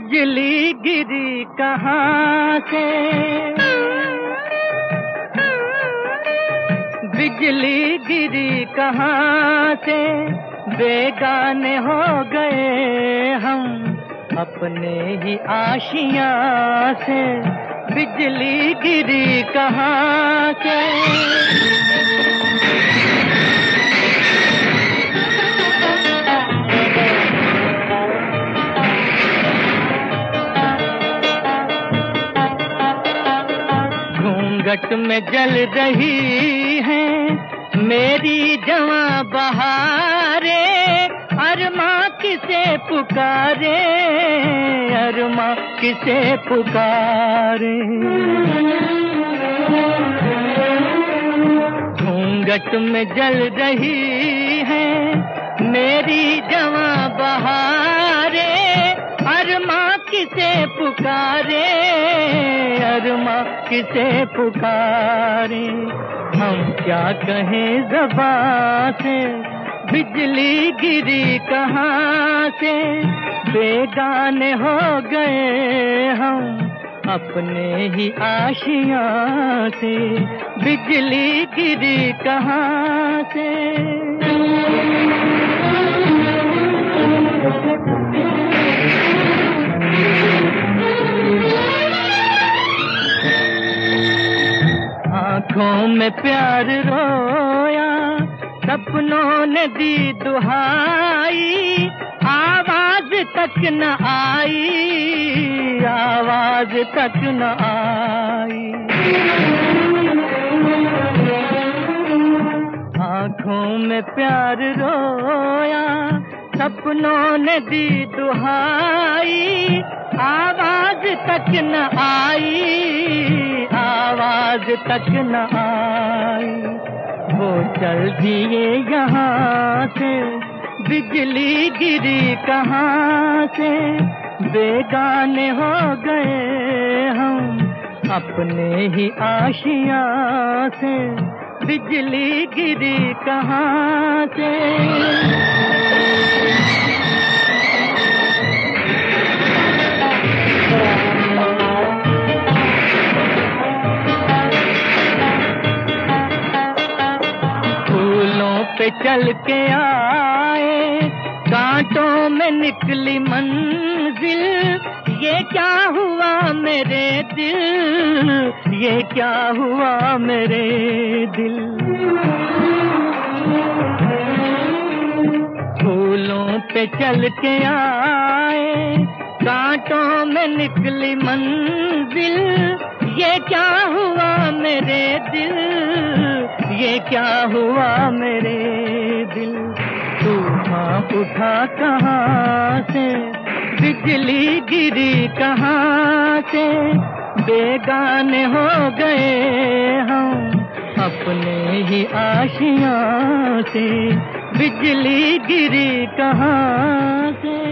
बिजली गिरी कहाँ से, बिजली गिरी कहाँ से, बेगाने हो गए हम अपने ही आशियाँ से। बिजली गिरी कहाँ से। घूंघट में जल रही है मेरी जवां बहारे, अरमा किसे पुकारे, अरमा किसे पुकारे। घूंघट में जल रही है मेरी जवां बहारे, अरमा किसे पुकारे, अरमा किसे पुकारे। हम क्या कहें ज़बां से, बिजली गिरी कहाँ से, बेगाने हो गए हम अपने ही आशियाँ से। बिजली गिरी कहाँ से। आँखों में प्यार रोया, सपनों ने दी दुहाई, आवाज तक न आई, आवाज तक न आई। आँखों में प्यार रोया, सपनों ने दी दुहाई, आवाज तक न आई, आवाज तक न आई। वो चल दिए यहाँ से, बिजली गिरी कहाँ से, बेगाने हो गए हम अपने ही आशियाँ से। बिजली गिरी कहाँ से। पे चल के आए, कांटों में निकली मंजिल, ये क्या हुआ मेरे दिल, ये क्या हुआ मेरे दिल। फूलों पे चल के आए, कांटों में निकली मंजिल, ये क्या हुआ मेरे दिल, ये क्या हुआ मेरे दिल। तूफान उठा कहाँ से, बिजली गिरी कहाँ से, बेगाने हो गए हम अपने ही आशियाँ से। बिजली गिरी कहाँ से।